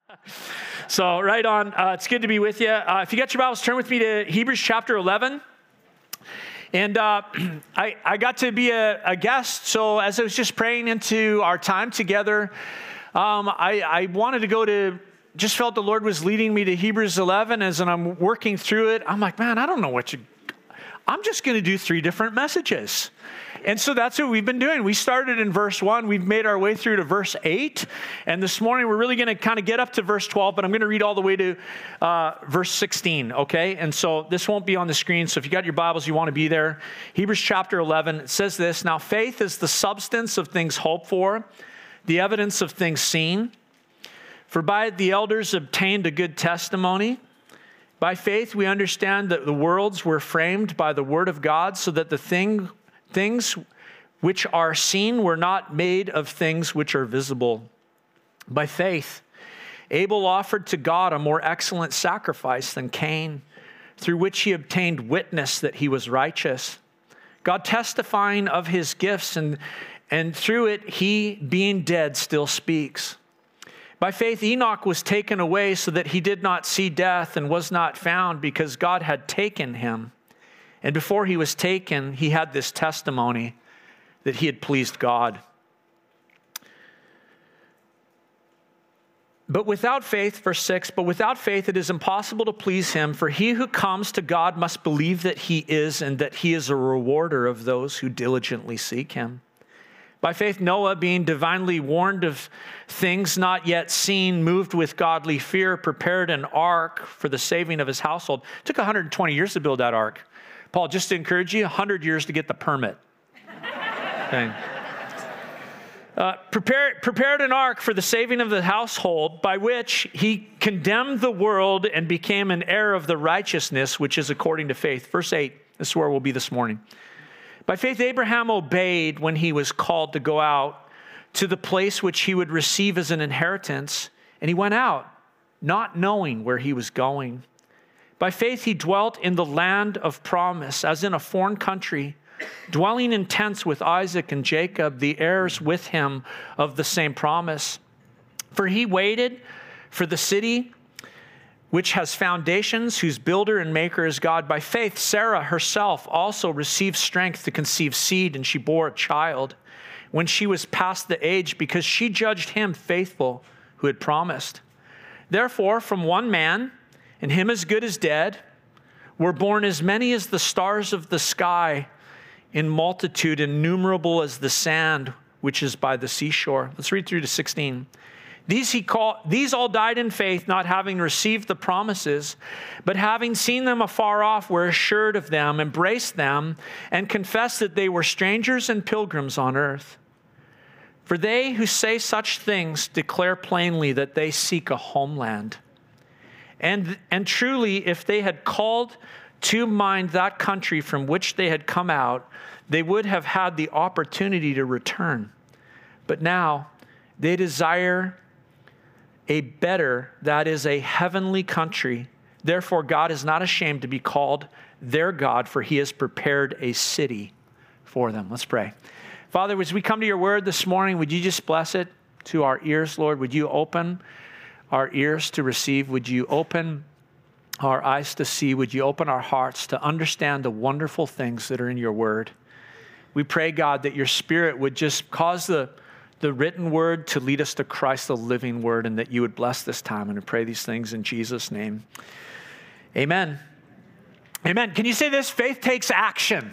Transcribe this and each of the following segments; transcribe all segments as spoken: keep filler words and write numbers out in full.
So right on. Uh, it's good to be with you. Uh, if you got your Bibles, turn with me to Hebrews chapter eleven. And uh, I, I got to be a, a guest. So as I was just praying into our time together, um, I, I wanted to go to, just felt the Lord was leading me to Hebrews eleven. As I'm working through it, I'm like, man, I don't know what you, I'm just going to do three different messages. And so that's what we've been doing. We started in verse one. We've made our way through to verse eight. And this morning, we're really going to kind of get up to verse twelve, but I'm going to read all the way to uh, verse sixteen, okay? And so this won't be on the screen. So if you got your Bibles, you want to be there. Hebrews chapter eleven, it says this: "Now faith is the substance of things hoped for, the evidence of things seen. For by it the elders obtained a good testimony. By faith we understand that the worlds were framed by the word of God, so that the thing... things which are seen were not made of things which are visible. By faith, Abel offered to God a more excellent sacrifice than Cain, through which he obtained witness that he was righteous, God testifying of his gifts, and, and through it he, being dead, still speaks. By faith, Enoch was taken away so that he did not see death and was not found, because God had taken him. And before he was taken, he had this testimony that he had pleased God. But without faith," verse six, "but without faith it is impossible to please him, for he who comes to God must believe that he is, and that he is a rewarder of those who diligently seek him. By faith Noah, being divinely warned of things not yet seen, moved with godly fear, prepared an ark for the saving of his household." It took one hundred twenty years to build that ark. Paul, just to encourage you, one hundred years to get the permit. Okay. Uh, prepared, prepared an ark for the saving of the household, by which he condemned the world and became an heir of the righteousness which is according to faith. Verse eight, this is where we'll be this morning. "By faith Abraham obeyed when he was called to go out to the place which he would receive as an inheritance, and he went out, not knowing where he was going. By faith he dwelt in the land of promise, as in a foreign country, dwelling in tents with Isaac and Jacob, the heirs with him of the same promise. For he waited for the city which has foundations, whose builder and maker is God. By faith Sarah herself also received strength to conceive seed, and she bore a child when she was past the age, because she judged him faithful who had promised. Therefore from one man, and him as good as dead, were born as many as the stars of the sky, in multitude innumerable as the sand which is by the seashore." Let's read through to sixteen. These he called, these all died in faith, not having received the promises, but having seen them afar off, were assured of them, embraced them, and confessed that they were strangers and pilgrims on earth. For they who say such things declare plainly that they seek a homeland. And, and truly, if they had called to mind that country from which they had come out, they would have had the opportunity to return. But now they desire a better, that is a heavenly country. Therefore, God is not ashamed to be called their God, for he has prepared a city for them. Let's pray. Father, as we come to your word this morning, would you just bless it to our ears, Lord? Would you open our ears to receive? Would you open our eyes to see? Would you open our hearts to understand the wonderful things that are in your word? We pray, God, that your Spirit would just cause the, the written word to lead us to Christ, the living word, and that you would bless this time. And I pray these things in Jesus' name. Amen. Amen. Can you say this? Faith takes action.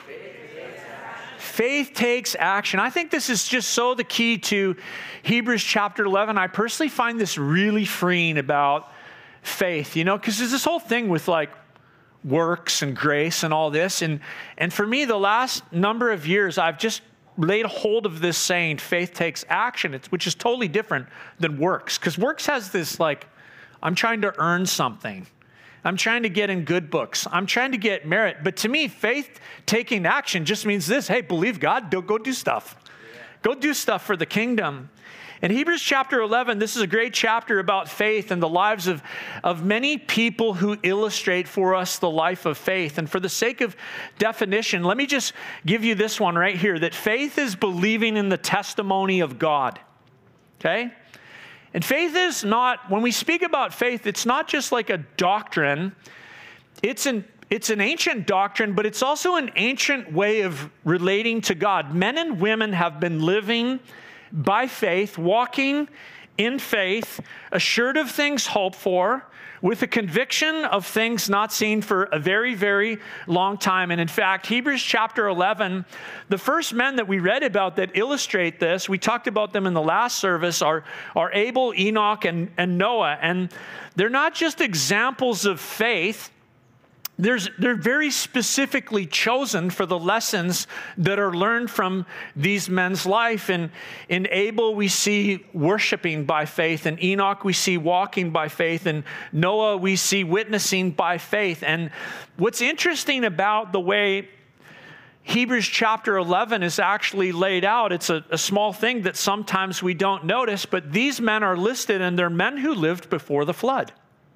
Faith takes action. I think this is just so the key to Hebrews chapter eleven. I personally find this really freeing about faith, you know, because there's this whole thing with like works and grace and all this. And, and for me, the last number of years, I've just laid hold of this saying, faith takes action, it's, which is totally different than works. Because works has this like, I'm trying to earn something. I'm trying to get in good books. I'm trying to get merit. But to me, faith taking action just means this: hey, believe God, go do stuff. Go do stuff for the kingdom. In Hebrews chapter eleven, this is a great chapter about faith and the lives of, of many people who illustrate for us the life of faith. And for the sake of definition, let me just give you this one right here, that faith is believing in the testimony of God. Okay? And faith is not, when we speak about faith, it's not just like a doctrine. It's an, it's an ancient doctrine, but it's also an ancient way of relating to God. Men and women have been living by faith, walking in faith, assured of things hoped for, with a conviction of things not seen for a very, very long time. And in fact, Hebrews chapter eleven, the first men that we read about that illustrate this, we talked about them in the last service, are, are Abel, Enoch, and, and Noah. And they're not just examples of faith. There's, they're very specifically chosen for the lessons that are learned from these men's life. And in Abel, we see worshiping by faith. In Enoch, we see walking by faith. And Noah, we see witnessing by faith. And what's interesting about the way Hebrews chapter eleven is actually laid out, it's a, a small thing that sometimes we don't notice, but these men are listed, and they're men who lived before the flood.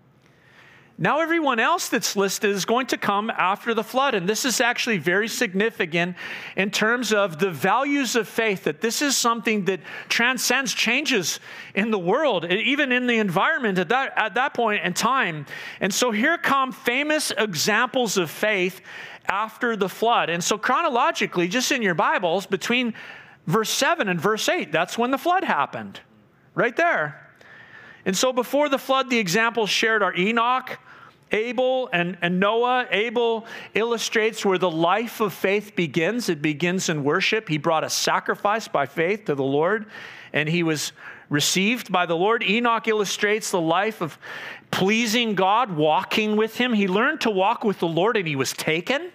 Now everyone else that's listed is going to come after the flood. And this is actually very significant in terms of the values of faith, that this is something that transcends changes in the world, even in the environment at that, at that point in time. And so here come famous examples of faith after the flood. And so chronologically, just in your Bibles, between verse seven and verse eight, that's when the flood happened, right there. And so before the flood, the examples shared are Enoch, Abel, and, and Noah. Abel illustrates where the life of faith begins. It begins in worship. He brought a sacrifice by faith to the Lord, and he was received by the Lord. Enoch illustrates the life of pleasing God, walking with him. He learned to walk with the Lord, and he was taken.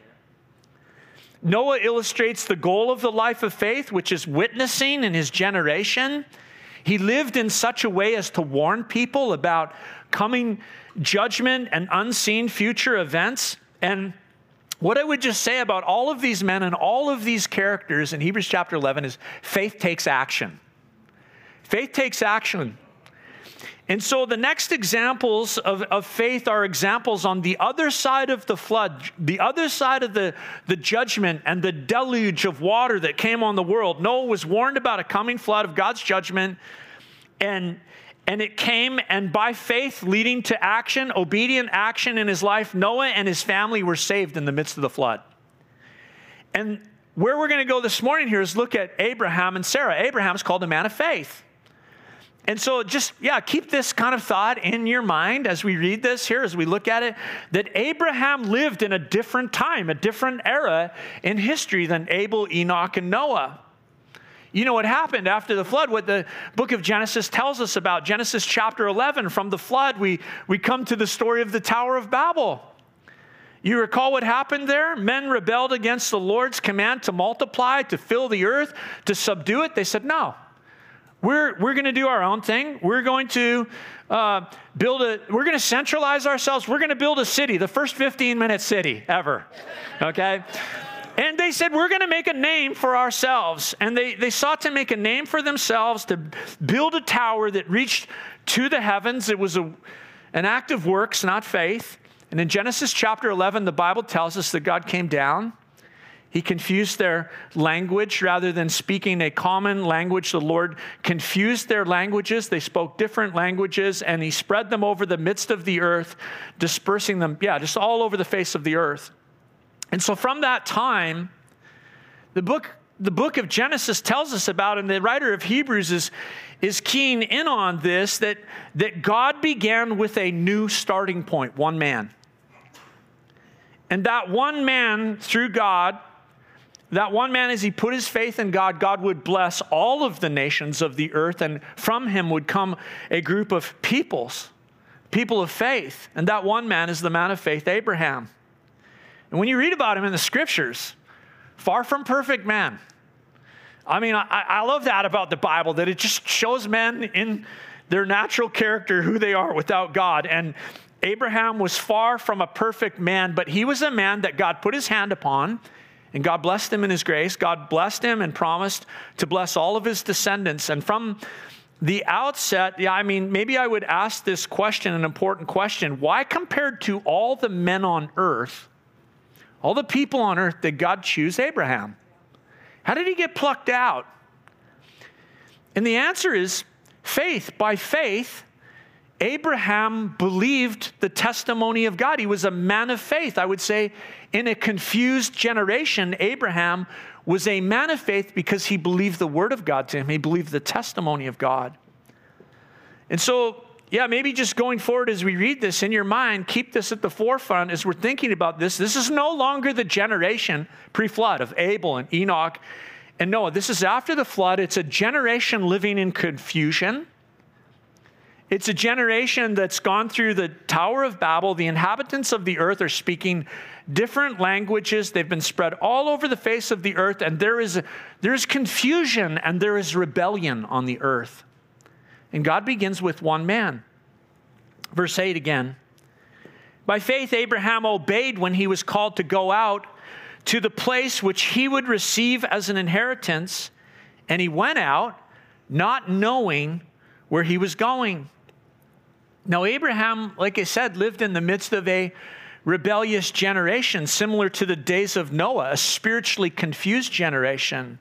Noah illustrates the goal of the life of faith, which is witnessing in his generation. He lived in such a way as to warn people about coming judgment and unseen future events. And what I would just say about all of these men and all of these characters in Hebrews chapter eleven is faith takes action. Faith takes action. And so the next examples of, of faith are examples on the other side of the flood, the other side of the, the judgment and the deluge of water that came on the world. Noah was warned about a coming flood of God's judgment, and, and it came, and by faith leading to action, obedient action in his life, Noah and his family were saved in the midst of the flood. And where we're going to go this morning here is look at Abraham and Sarah. Abraham's called a man of faith. And so just, yeah, keep this kind of thought in your mind as we read this here, as we look at it, that Abraham lived in a different time, a different era in history than Abel, Enoch, and Noah. You know what happened after the flood, what the book of Genesis tells us about. Genesis chapter eleven, from the flood, we, we come to the story of the Tower of Babel. You recall what happened there? Men rebelled against the Lord's command to multiply, to fill the earth, to subdue it. They said, no. We're, we're going to do our own thing. We're going to uh, build a, we're going to centralize ourselves. We're going to build a city, the first fifteen minute city ever, okay? And they said, we're going to make a name for ourselves. And they, they sought to make a name for themselves, to build a tower that reached to the heavens. It was a, an act of works, not faith. And in Genesis chapter eleven, the Bible tells us that God came down. He confused their language rather than speaking a common language. The Lord confused their languages. They spoke different languages, and he spread them over the midst of the earth, dispersing them, yeah, just all over the face of the earth. And so from that time, the book, the book of Genesis tells us about, and the writer of Hebrews is, is keying in on this, that, that God began with a new starting point, one man. And that one man, through God, That one man, as he put his faith in God, God would bless all of the nations of the earth, and from him would come a group of peoples, people of faith. And that one man is the man of faith, Abraham. And when you read about him in the scriptures, far from perfect man. I mean, I, I love that about the Bible, that it just shows men in their natural character who they are without God. And Abraham was far from a perfect man, but he was a man that God put his hand upon, and God blessed him in his grace. God blessed him and promised to bless all of his descendants. And from the outset, yeah, I mean, maybe I would ask this question, an important question. Why, compared to all the men on earth, all the people on earth, did God choose Abraham? How did he get plucked out? And the answer is Faith, by faith, Abraham believed the testimony of God. He was a man of faith. I would say in a confused generation, Abraham was a man of faith because he believed the word of God to him. He believed the testimony of God. And so, yeah, maybe just going forward as we read this in your mind, keep this at the forefront as we're thinking about this. This is no longer the generation pre-flood of Abel and Enoch and Noah. This is after the flood. It's a generation living in confusion. It's a generation that's gone through the Tower of Babel. The inhabitants of the earth are speaking different languages. They've been spread all over the face of the earth, and there is, there is confusion and there is rebellion on the earth. And God begins with one man. Verse eight again. By faith, Abraham obeyed when he was called to go out to the place which he would receive as an inheritance, and he went out not knowing where he was going. Now, Abraham, like I said, lived in the midst of a rebellious generation, similar to the days of Noah, a spiritually confused generation.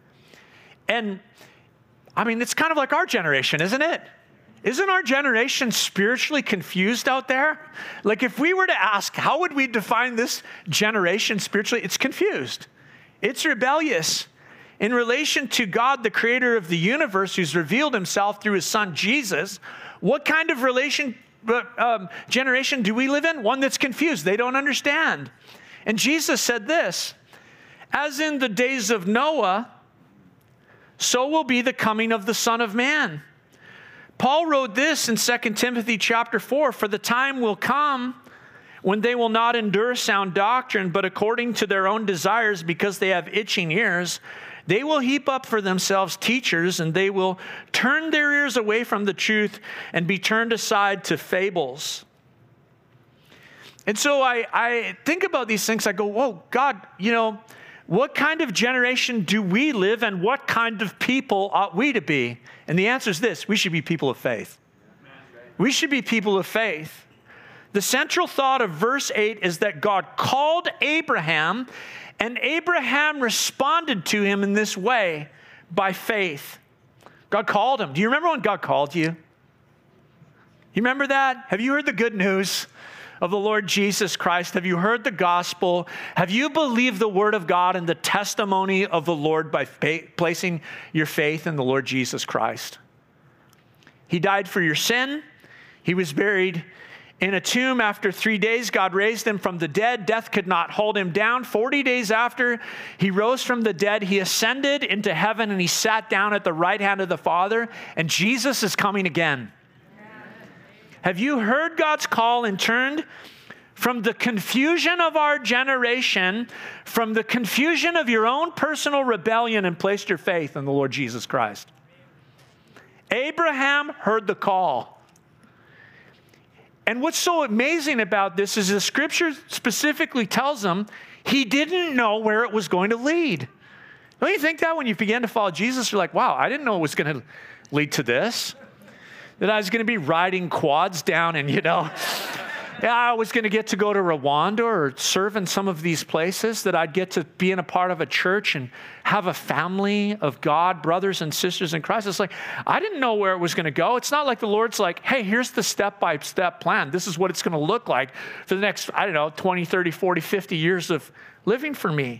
And I mean, it's kind of like our generation, isn't it? Isn't our generation spiritually confused out there? Like if we were to ask, how would we define this generation spiritually? It's confused. It's rebellious. In relation to God, the creator of the universe, who's revealed himself through his son, Jesus, what kind of relation, um, generation do we live in? One that's confused. They don't understand. And Jesus said this, as in the days of Noah, so will be the coming of the Son of Man. Paul wrote this in Second Timothy chapter four, for the time will come when they will not endure sound doctrine, but according to their own desires, because they have itching ears, they will heap up for themselves teachers, and they will turn their ears away from the truth and be turned aside to fables. And so I, I think about these things. I go, whoa, God, you know, what kind of generation do we live, and what kind of people ought we to be? And the answer is this: we should be people of faith. We should be people of faith. The central thought of verse eight is that God called Abraham, and Abraham responded to him in this way, by faith. God called him. Do you remember when God called you? You remember that? Have you heard the good news of the Lord Jesus Christ? Have you heard the gospel? Have you believed the word of God and the testimony of the Lord by faith, placing your faith in the Lord Jesus Christ? He died for your sin. He was buried in a tomb. After three days, God raised him from the dead. Death could not hold him down. Forty days after he rose from the dead, he ascended into heaven and he sat down at the right hand of the Father, and Jesus is coming again. Have you heard God's call and turned from the confusion of our generation, from the confusion of your own personal rebellion, and placed your faith in the Lord Jesus Christ? Abraham heard the call. And what's so amazing about this is the scripture specifically tells him he didn't know where it was going to lead. Don't you think that when you begin to follow Jesus, you're like, wow, I didn't know it was going to lead to this? That I was going to be riding quads down and, you know, yeah, I was going to get to go to Rwanda or serve in some of these places, that I'd get to be in a part of a church and have a family of God, brothers and sisters in Christ. It's like, I didn't know where it was going to go. It's not like the Lord's like, hey, here's the step-by-step plan. This is what it's going to look like for the next, I don't know, twenty, thirty, forty, fifty years of living for me.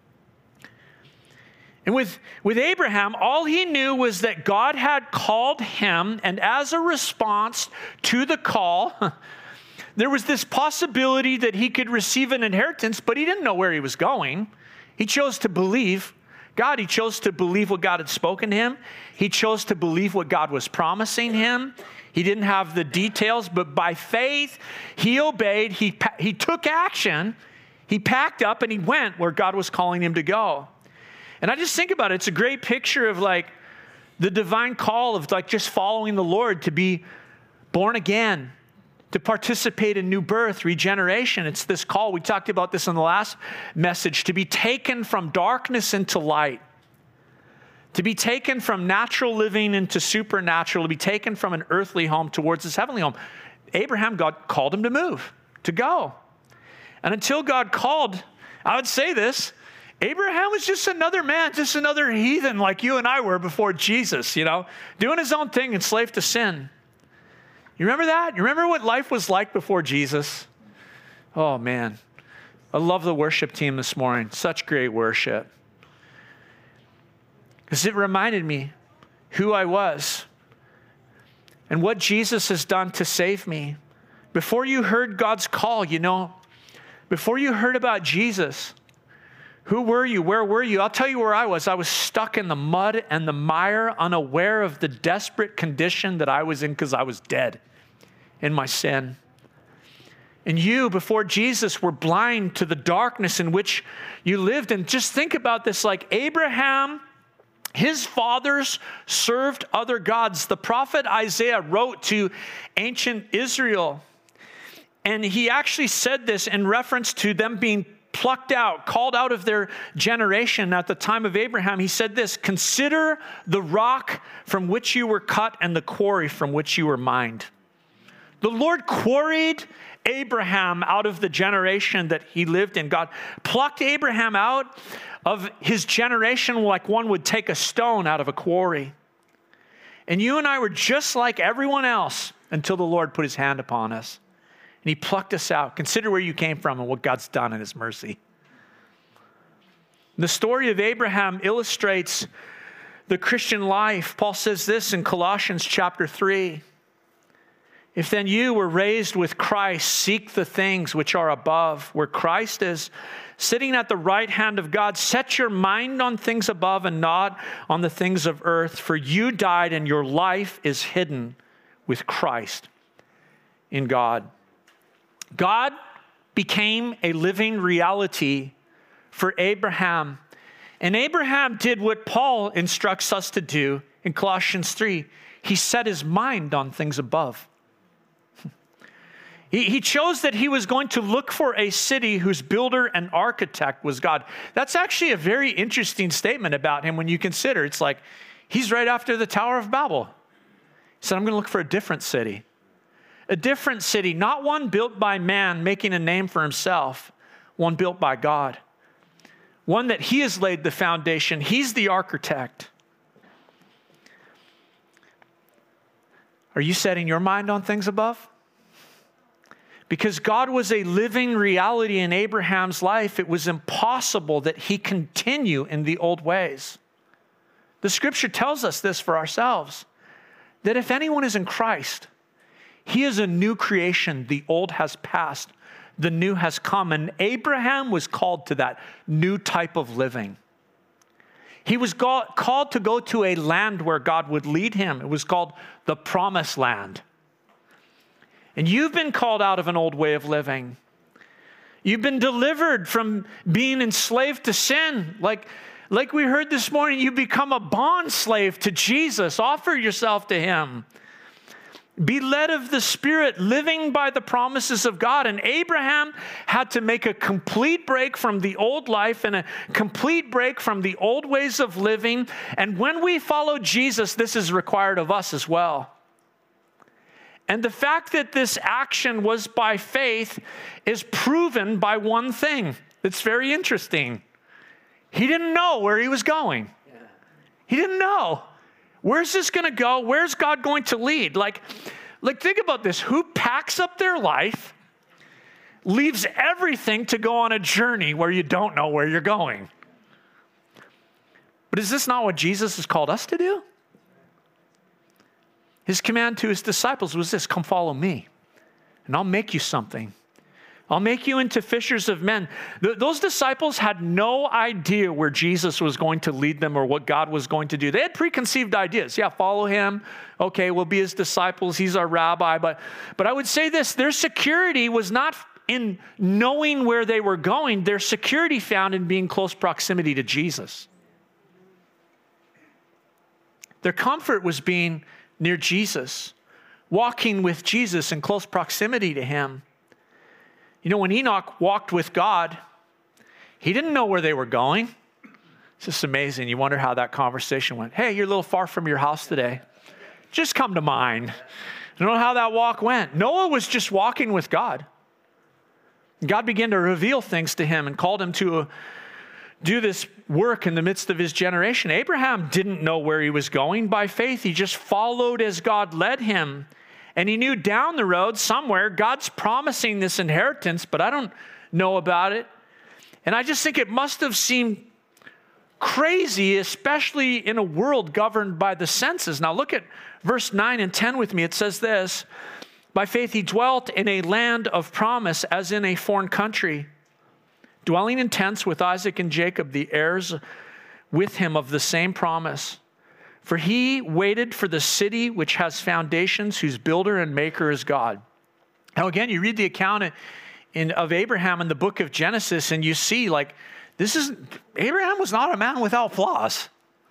And with, with Abraham, all he knew was that God had called him, and as a response to the call, there was this possibility that he could receive an inheritance, but he didn't know where he was going. He chose to believe God. He chose to believe what God had spoken to him. He chose to believe what God was promising him. He didn't have the details, but by faith, he obeyed. He, he took action. He packed up and he went where God was calling him to go. And I just think about it. It's a great picture of like the divine call of like just following the Lord, to be born again, to participate in new birth, regeneration. It's this call. We talked about this in the last message, to be taken from darkness into light, to be taken from natural living into supernatural, to be taken from an earthly home towards his heavenly home. Abraham, God called him to move, to go. And until God called, I would say this, Abraham was just another man, just another heathen like you and I were before Jesus, you know, doing his own thing, enslaved to sin. You remember that? You remember what life was like before Jesus? Oh, man. I love the worship team this morning. Such great worship. Because it reminded me who I was and what Jesus has done to save me. Before you heard God's call, you know, before you heard about Jesus, who were you? Where were you? I'll tell you where I was. I was stuck in the mud and the mire, unaware of the desperate condition that I was in because I was dead in my sin. And you, before Jesus, were blind to the darkness in which you lived. And just think about this, like Abraham, his fathers served other gods. The prophet Isaiah wrote to ancient Israel, and he actually said this in reference to them being plucked out, called out of their generation at the time of Abraham. He said this, "Consider the rock from which you were cut and the quarry from which you were mined." The Lord quarried Abraham out of the generation that he lived in. God plucked Abraham out of his generation like one would take a stone out of a quarry. And you and I were just like everyone else until the Lord put his hand upon us. And he plucked us out. Consider where you came from and what God's done in his mercy. The story of Abraham illustrates the Christian life. Paul says this in Colossians chapter three. "If then you were raised with Christ, seek the things which are above, where Christ is, sitting at the right hand of God. Set your mind on things above and not on the things of earth, for you died and your life is hidden with Christ in God." God became a living reality for Abraham. And Abraham did what Paul instructs us to do in Colossians three. He set his mind on things above. He, he chose that he was going to look for a city whose builder and architect was God. That's actually a very interesting statement about him when you consider. It's like, he's right after the Tower of Babel. He said, I'm going to look for a different city. A different city, not one built by man making a name for himself, one built by God. One that he has laid the foundation. He's the architect. Are you setting your mind on things above? Because God was a living reality in Abraham's life, it was impossible that he continue in the old ways. The scripture tells us this for ourselves, that if anyone is in Christ, he is a new creation. The old has passed, the new has come. And Abraham was called to that new type of living. He was called to go to a land where God would lead him. It was called the Promised Land. And you've been called out of an old way of living. You've been delivered from being enslaved to sin. Like, like we heard this morning, you become a bond slave to Jesus. Offer yourself to him. Be led of the Spirit, living by the promises of God. And Abraham had to make a complete break from the old life and a complete break from the old ways of living. And when we follow Jesus, this is required of us as well. And the fact that this action was by faith is proven by one thing. It's very interesting. He didn't know where he was going. He didn't know. Where's this going to go? Where's God going to lead? Like, like, think about this. Who packs up their life, leaves everything to go on a journey where you don't know where you're going? But is this not what Jesus has called us to do? His command to his disciples was this: come follow me, and I'll make you something. I'll make you into fishers of men. Th- those disciples had no idea where Jesus was going to lead them or what God was going to do. They had preconceived ideas. Yeah, follow him. Okay, we'll be his disciples. He's our rabbi. But, but I would say this, their security was not in knowing where they were going. Their security found in being close proximity to Jesus. Their comfort was being near Jesus, walking with Jesus in close proximity to him. You know, when Enoch walked with God, he didn't know where they were going. It's just amazing. You wonder how that conversation went. Hey, you're a little far from your house today. Just come to mine. I don't know how that walk went. Noah was just walking with God. God began to reveal things to him and called him to a, do this work in the midst of his generation. Abraham didn't know where he was going. By faith, he just followed as God led him. And he knew down the road somewhere, God's promising this inheritance, but I don't know about it. And I just think it must have seemed crazy, especially in a world governed by the senses. Now look at verse nine and ten with me. It says this, by faith he dwelt in a land of promise as in a foreign country, dwelling in tents with Isaac and Jacob, the heirs with him of the same promise. For he waited for the city which has foundations, whose builder and maker is God. Now again, you read the account in, of Abraham in the book of Genesis, and you see like, this is, Abraham was not a man without flaws.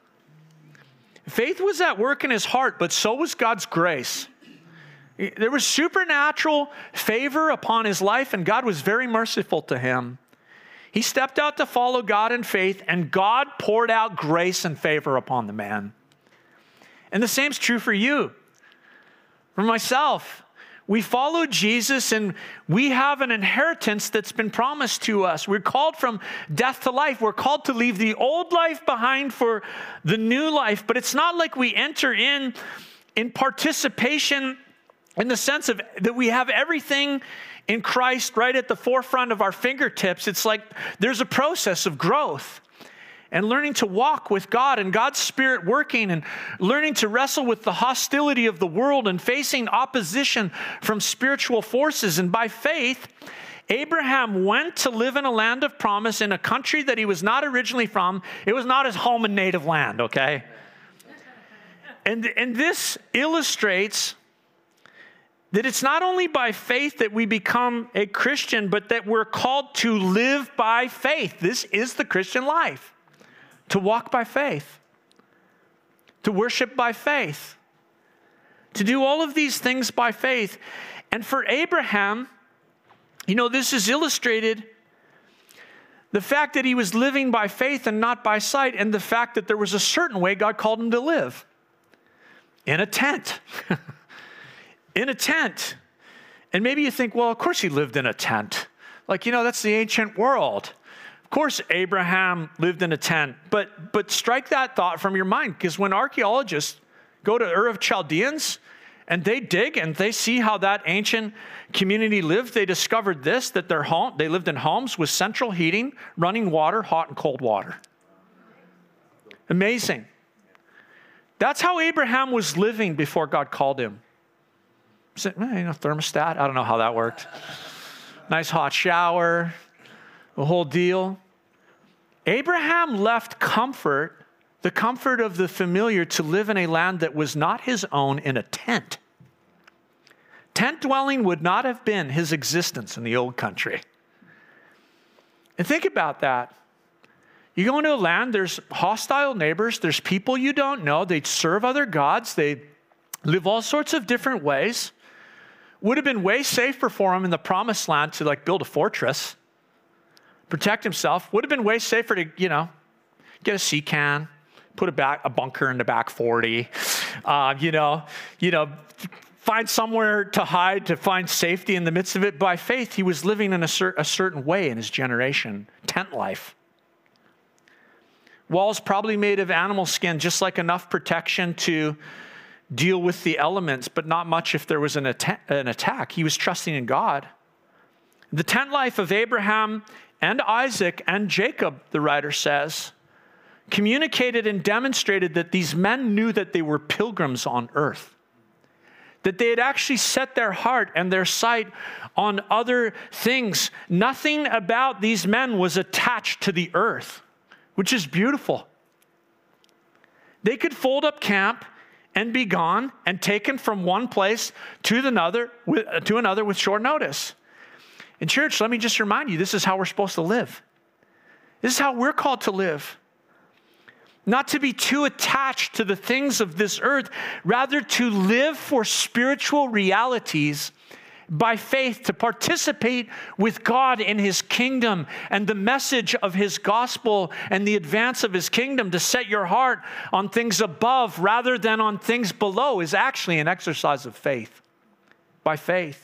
Faith was at work in his heart, but so was God's grace. There was supernatural favor upon his life, and God was very merciful to him. He stepped out to follow God in faith, and God poured out grace and favor upon the man. And the same is true for you, for myself. We follow Jesus, and we have an inheritance that's been promised to us. We're called from death to life. We're called to leave the old life behind for the new life. But it's not like we enter in in participation in the sense of that we have everything in Christ right at the forefront of our fingertips. It's like there's a process of growth and learning to walk with God and God's Spirit working, and learning to wrestle with the hostility of the world and facing opposition from spiritual forces. And by faith, Abraham went to live in a land of promise in a country that he was not originally from. It was not his home and native land, okay? And, and this illustrates that it's not only by faith that we become a Christian, but that we're called to live by faith. This is the Christian life. To walk by faith, to worship by faith, to do all of these things by faith. And for Abraham, you know, this is illustrated, the fact that he was living by faith and not by sight, and the fact that there was a certain way God called him to live. In a tent. In a tent. And maybe you think, well, of course he lived in a tent. Like, you know, that's the ancient world. Of course, Abraham lived in a tent, but but strike that thought from your mind, because when archaeologists go to Ur of Chaldeans and they dig and they see how that ancient community lived, they discovered this, that their home, they lived in homes with central heating, running water, hot and cold water. Amazing. That's how Abraham was living before God called him. You know, thermostat, I don't know how that worked. Nice hot shower. The whole deal. Abraham left comfort, the comfort of the familiar, to live in a land that was not his own in a tent. Tent dwelling would not have been his existence in the old country. And think about that. You go into a land, there's hostile neighbors, there's people you don't know, they serve other gods, they live all sorts of different ways. Would have been way safer for him in the promised land to like build a fortress, protect himself. Would have been way safer to, you know, get a sea can, put a back a bunker in the back forty, uh, you know, you know, find somewhere to hide, to find safety in the midst of it. By faith, he was living in a, cer- a certain way in his generation, tent life. Walls probably made of animal skin, just like enough protection to deal with the elements, but not much if there was an, att- an attack. He was trusting in God. The tent life of Abraham and Isaac and Jacob, the writer says, communicated and demonstrated that these men knew that they were pilgrims on earth, that they had actually set their heart and their sight on other things. Nothing about these men was attached to the earth, which is beautiful. They could fold up camp and be gone and taken from one place to another, to another with short notice. In church, let me just remind you, this is how we're supposed to live. This is how we're called to live. Not to be too attached to the things of this earth, rather to live for spiritual realities by faith, to participate with God in his kingdom and the message of his gospel and the advance of his kingdom. To set your heart on things above rather than on things below is actually an exercise of faith, by faith.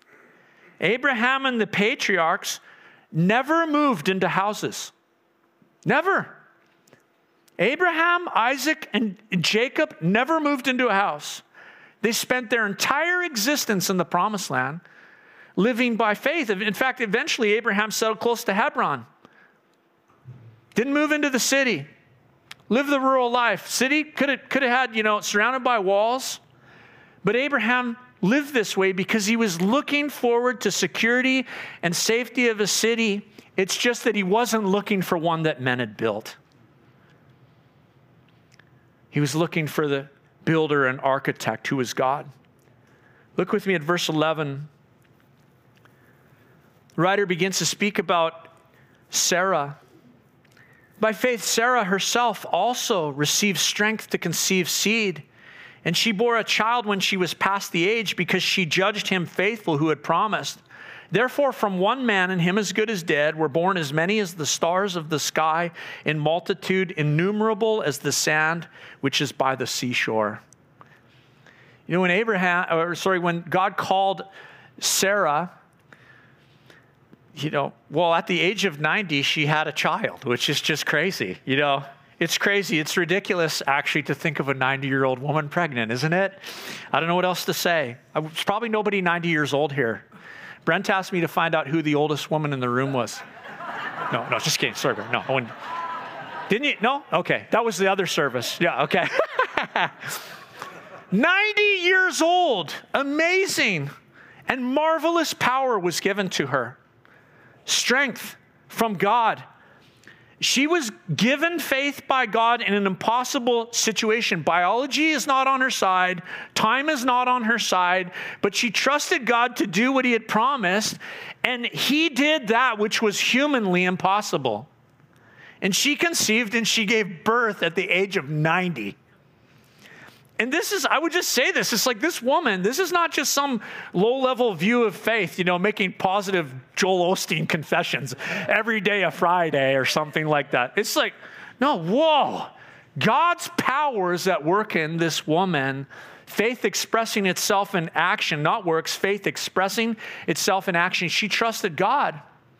Abraham and the patriarchs never moved into houses. Never. Abraham, Isaac, and Jacob never moved into a house. They spent their entire existence in the promised land living by faith. In fact, eventually Abraham settled close to Hebron. Didn't move into the city. Lived the rural life. City could have could have had, you know, surrounded by walls. But Abraham lived this way because he was looking forward to security and safety of a city. It's just that he wasn't looking for one that men had built. He was looking for the builder and architect who was God. Look with me at verse eleven. The writer begins to speak about Sarah. By faith, Sarah herself also received strength to conceive seed, and she bore a child when she was past the age because she judged him faithful who had promised. Therefore, from one man, and him as good as dead, were born as many as the stars of the sky, in multitude innumerable as the sand which is by the seashore. You know, when Abraham, or sorry, when God called Sarah, you know, well, at the age of ninety, she had a child, which is just crazy. You know, it's crazy. It's ridiculous, actually, to think of a ninety-year-old woman pregnant, isn't it? I don't know what else to say. There's probably nobody ninety years old here. Brent asked me to find out who the oldest woman in the room was. No, no, just kidding. Sorry, no. I wouldn't. Didn't you? No? Okay. That was the other service. Yeah, okay. ninety years old. Amazing. And marvelous power was given to her. Strength from God. She was given faith by God in an impossible situation. Biology is not on her side. Time is not on her side. But she trusted God to do what he had promised. And he did that which was humanly impossible. And she conceived and she gave birth at the age of ninety. And this is, I would just say this, it's like this woman, this is not just some low-level view of faith, you know, making positive Joel Osteen confessions every day of Friday or something like that. It's like, no, whoa. God's power is at work in this woman, faith expressing itself in action, not works, faith expressing itself in action. She trusted God.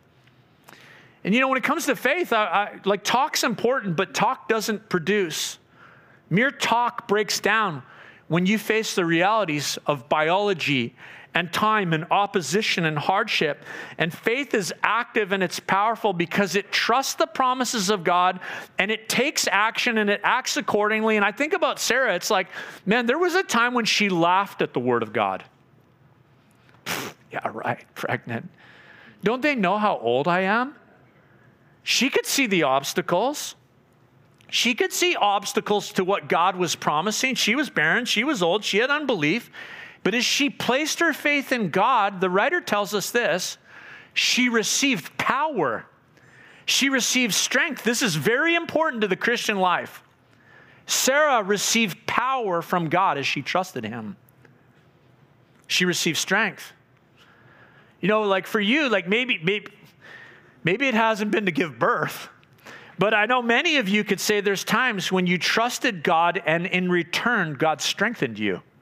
And you know, when it comes to faith, I, I, like talk's important, but talk doesn't produce. Mere talk breaks down when you face the realities of biology and time and opposition and hardship. And faith is active and it's powerful because it trusts the promises of God and it takes action and it acts accordingly. And I think about Sarah, it's like, man, there was a time when she laughed at the word of God. Yeah, right, pregnant. Don't they know how old I am? She could see the obstacles. She could see obstacles to what God was promising. She was barren. She was old. She had unbelief. But as she placed her faith in God, the writer tells us this, she received power. She received strength. This is very important to the Christian life. Sarah received power from God as she trusted him. She received strength. You know, like for you, like maybe, maybe, maybe it hasn't been to give birth. But I know many of you could say there's times when you trusted God and in return, God strengthened you. Amen.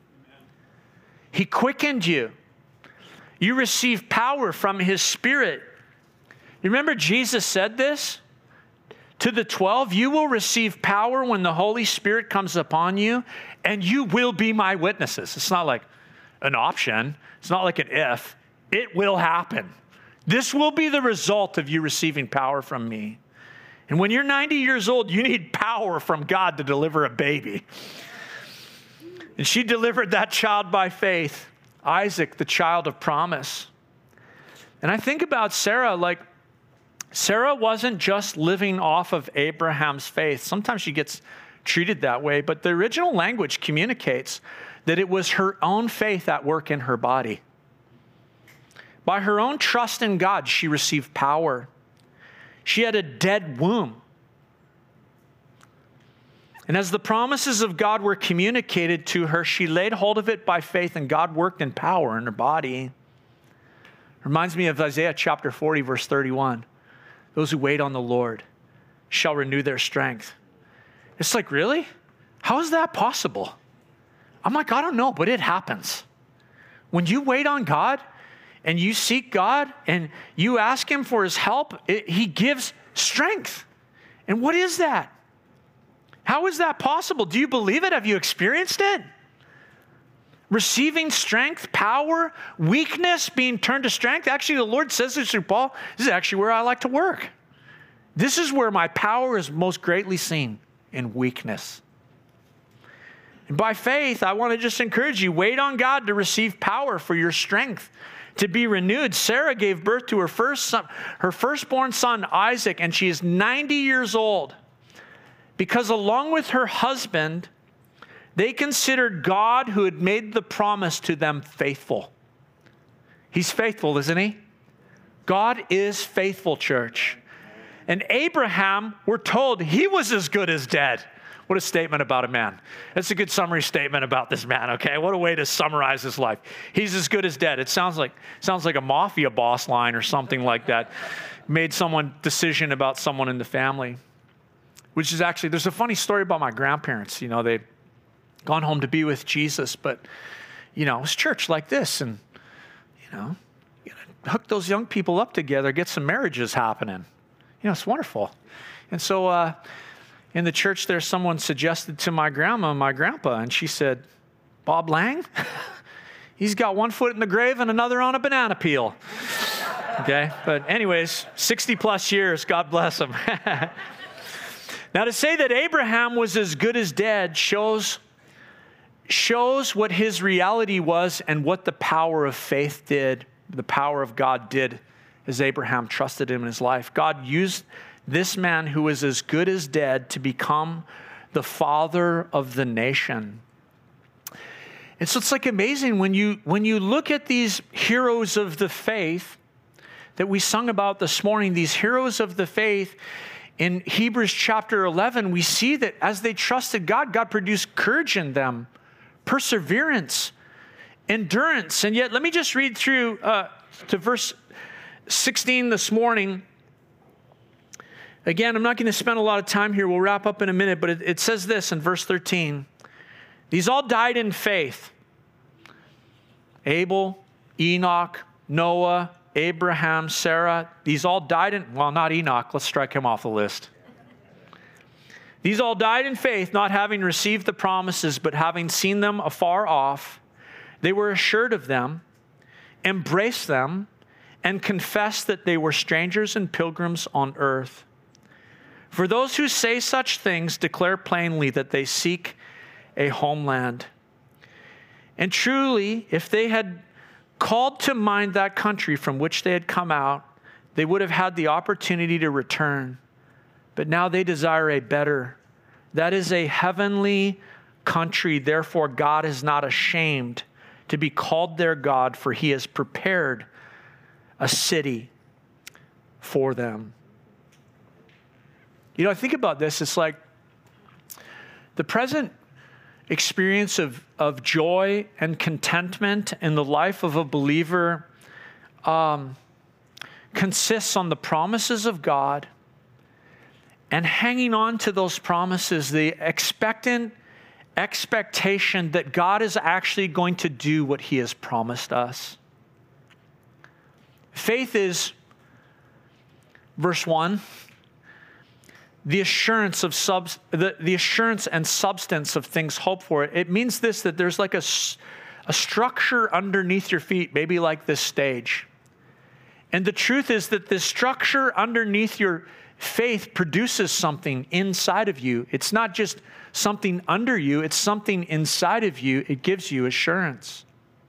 He quickened you. You received power from his Spirit. You remember Jesus said this to the twelve, you will receive power when the Holy Spirit comes upon you and you will be my witnesses. It's not like an option. It's not like an if. It will happen. This will be the result of you receiving power from me. And when you're ninety years old, you need power from God to deliver a baby. And she delivered that child by faith, Isaac, the child of promise. And I think about Sarah, like Sarah wasn't just living off of Abraham's faith. Sometimes she gets treated that way, but the original language communicates that it was her own faith at work in her body. By her own trust in God, she received power. She had a dead womb. And as the promises of God were communicated to her, she laid hold of it by faith, and God worked in power in her body. Reminds me of Isaiah chapter forty, verse thirty-one. Those who wait on the Lord shall renew their strength. It's like, really? How is that possible? I'm like, I don't know, but it happens. When you wait on God, and you seek God and you ask him for his help, it, he gives strength. And what is that? How is that possible? Do you believe it? Have you experienced it? Receiving strength, power, weakness being turned to strength. Actually, the Lord says this through Paul. This is actually where I like to work. This is where my power is most greatly seen, in weakness. And by faith, I want to just encourage you, wait on God to receive power for your strength to be renewed. Sarah gave birth to her first son, her firstborn son, Isaac, and she is ninety years old. Because along with her husband, they considered God who had made the promise to them faithful. He's faithful, isn't he? God is faithful, church. And Abraham, we're told, he was as good as dead. What a statement about a man. That's a good summary statement about this man, okay? What a way to summarize his life. He's as good as dead. It sounds like, sounds like a mafia boss line or something like that. Made someone decision about someone in the family. Which is actually, there's a funny story about my grandparents. You know, they'd gone home to be with Jesus, but, you know, it was church like this. And, you know, you gotta hook those young people up together, get some marriages happening. You know, it's wonderful. And so uh, in the church there, someone suggested to my grandma and my grandpa, and she said, Bob Lang? He's got one foot in the grave and another on a banana peel. Okay, but anyways, sixty plus years, God bless him. Now, to say that Abraham was as good as dead shows, shows what his reality was and what the power of faith did, the power of God did as Abraham trusted him in his life. God used this man who was as good as dead to become the father of the nation. And so it's like amazing when you, when you look at these heroes of the faith that we sung about this morning, these heroes of the faith. In Hebrews chapter eleven, we see that as they trusted God, God produced courage in them, perseverance, endurance. And yet, let me just read through uh, to verse sixteen this morning. Again, I'm not going to spend a lot of time here. We'll wrap up in a minute, but it, it says this in verse thirteen. These all died in faith. Abel, Enoch, Noah, Abraham, Sarah, these all died in, well, not Enoch, let's strike him off the list. These all died in faith, not having received the promises, but having seen them afar off. They were assured of them, embraced them, and confessed that they were strangers and pilgrims on earth. For those who say such things declare plainly that they seek a homeland. And truly, if they had called to mind that country from which they had come out, they would have had the opportunity to return. But now they desire a better. That is a heavenly country. Therefore, God is not ashamed to be called their God, for he has prepared a city for them. You know, I think about this. It's like the present experience of, of joy and contentment in the life of a believer um, consists on the promises of God and hanging on to those promises, the expectant expectation that God is actually going to do what he has promised us. Faith is, verse one, the assurance of subs, the, the assurance and substance of things hoped for. It means this, that there's like a, a structure underneath your feet, maybe like this stage. And the truth is that this structure underneath your faith produces something inside of you. It's not just something under you, it's something inside of you. It gives you assurance.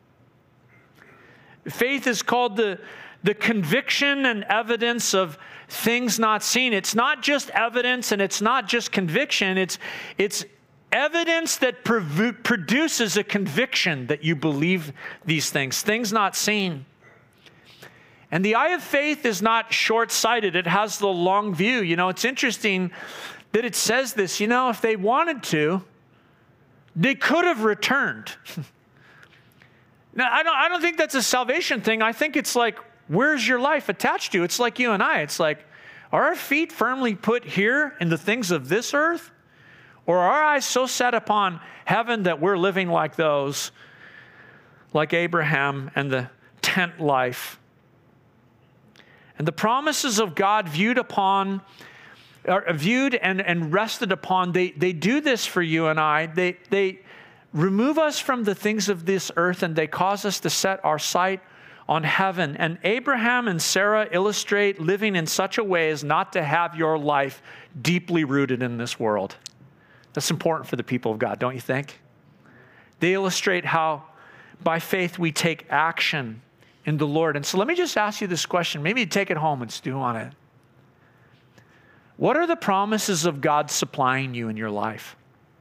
Faith is called the, the conviction and evidence of things not seen. It's not just evidence and it's not just conviction. It's, it's evidence that prov- produces a conviction that you believe these things, things not seen. And the eye of faith is not short-sighted. It has the long view. You know, it's interesting that it says this. You know, if they wanted to, they could have returned. Now, I don't, I don't think that's a salvation thing. I think it's like, where's your life attached to? It's like you and I. It's like, are our feet firmly put here in the things of this earth? Or are our eyes so set upon heaven that we're living like those, like Abraham and the tent life? And the promises of God viewed upon, are viewed and, and rested upon. They, they do this for you and I. They, they remove us from the things of this earth, and they cause us to set our sight on heaven. And Abraham and Sarah illustrate living in such a way as not to have your life deeply rooted in this world. That's important for the people of God, don't you think? They illustrate how by faith we take action in the Lord. And so let me just ask you this question. Maybe you take it home and stew on it. What are the promises of God supplying you in your life?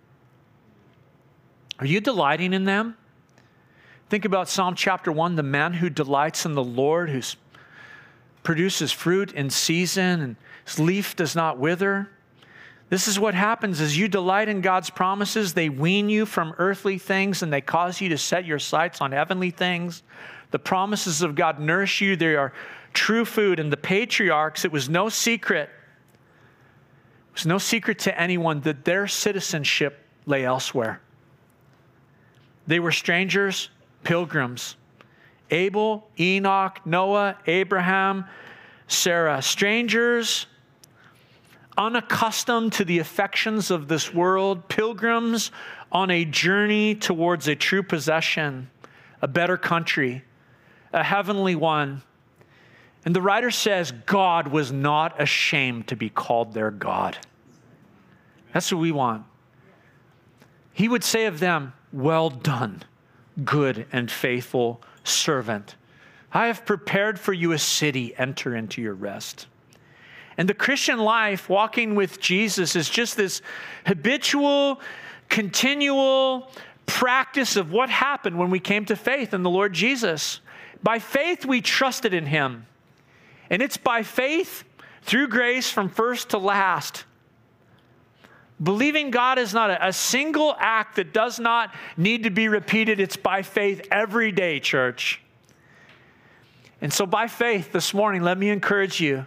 Are you delighting in them? Think about Psalm chapter one, the man who delights in the Lord, who produces fruit in season, and his leaf does not wither. This is what happens as you delight in God's promises. They wean you from earthly things, and they cause you to set your sights on heavenly things. The promises of God nourish you. They are true food. And the patriarchs, it was no secret. It was no secret to anyone that their citizenship lay elsewhere. They were strangers, pilgrims. Abel, Enoch, Noah, Abraham, Sarah. Strangers, unaccustomed to the affections of this world. Pilgrims on a journey towards a true possession, a better country, a heavenly one. And the writer says, God was not ashamed to be called their God. That's what we want. He would say of them, well done, good and faithful servant. I have prepared for you a city. Enter into your rest. And the Christian life, walking with Jesus, is just this habitual, continual practice of what happened when we came to faith in the Lord Jesus. By faith, we trusted in him. And it's by faith, through grace, from first to last. Believing God is not a, a single act that does not need to be repeated. It's by faith every day, church. And so by faith this morning, let me encourage you.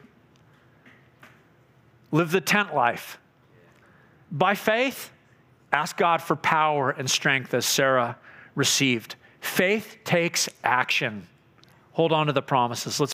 Live the tent life. By faith, ask God for power and strength as Sarah received. Faith takes action. Hold on to the promises. Let's